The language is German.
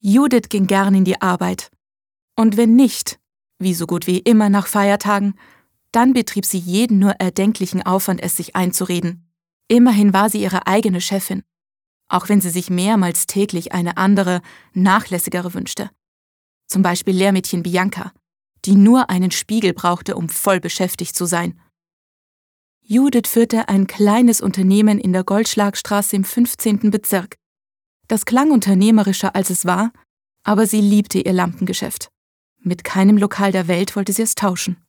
Judith ging gern in die Arbeit. Und wenn nicht, wie so gut wie immer nach Feiertagen, dann betrieb sie jeden nur erdenklichen Aufwand, es sich einzureden. Immerhin war sie ihre eigene Chefin, auch wenn sie sich mehrmals täglich eine andere, nachlässigere wünschte. Zum Beispiel Lehrmädchen Bianca, die nur einen Spiegel brauchte, um voll beschäftigt zu sein. Judith führte ein kleines Unternehmen in der Goldschlagstraße im 15. Bezirk. Das klang unternehmerischer, als es war, aber sie liebte ihr Lampengeschäft. Mit keinem Lokal der Welt wollte sie es tauschen.